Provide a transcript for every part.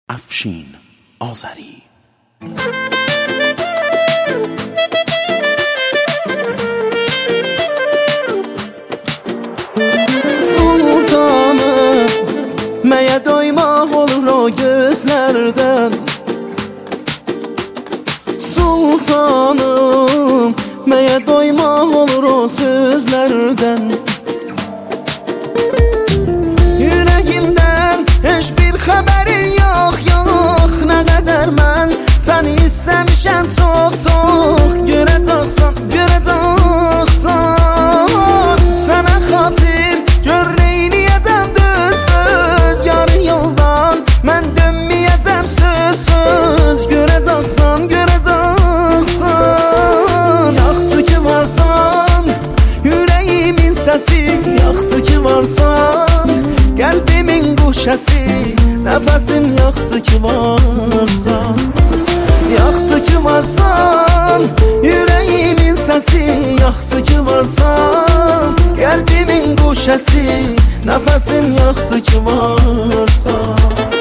افشین آذری. Sultanım, məyə doymaq olur o gözlərdən. Sultanım, məyə doymaq olur o sözlərdən. Yüreğimdən heç bir xəbərin yox, yox. Nə qədər mən səni istəmişəm çox, çox. Görəcəksən, görəcəksən. Sənə xatir gör neyniyəcəm düz, düz. Yarı yoldan mən dönməyəcəm söz, söz. Görəcəksən, görəcəksən. Yaxşı ki varsan, yüreğimin səsi. Yaxşı ki varsan, qəlbimin quşəsi. Nəfəsim yaxşı ki varsan. Yaxşı ki varsan, yüreğimin səsi. Yaxşı ki varsan, qəlbimin quşəsi. Nəfəsim yaxşı ki varsan.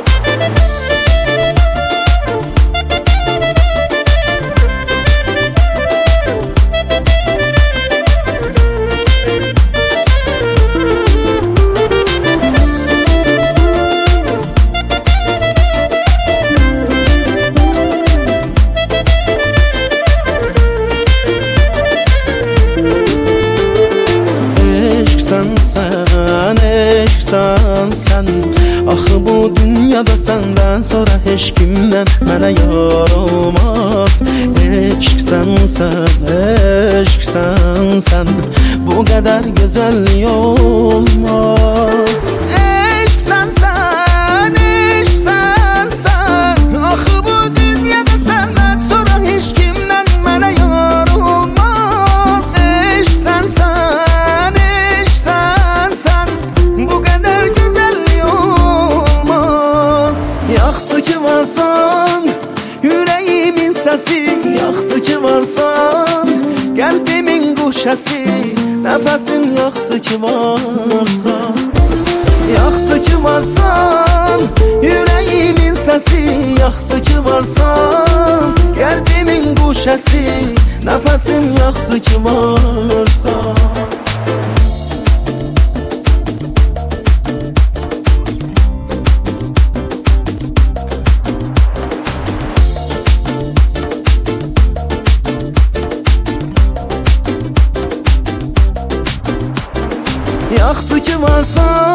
Sen, axı bu dünyada səndən sonra heç kimdən mənə yar olmaz. Eşqsən sən, bu qədər gözəllik olmaz. Eşqsən sən, axı bu dünyada səndən sonra heç kimdən mənə yar olmaz. Eşqsən sən, bu qədər yaxşı ki varsan, yüreğimin səsi. Yaxşı ki varsan, qəlbimin quşəsi. Nəfəsim yaxşı ki varsan. Yaxşı ki varsan, yüreğimin səsi. Yaxşı ki varsan, qəlbimin quşəsi. Nəfəsim yaxşı ki varsan. Yaxşı ki varsan,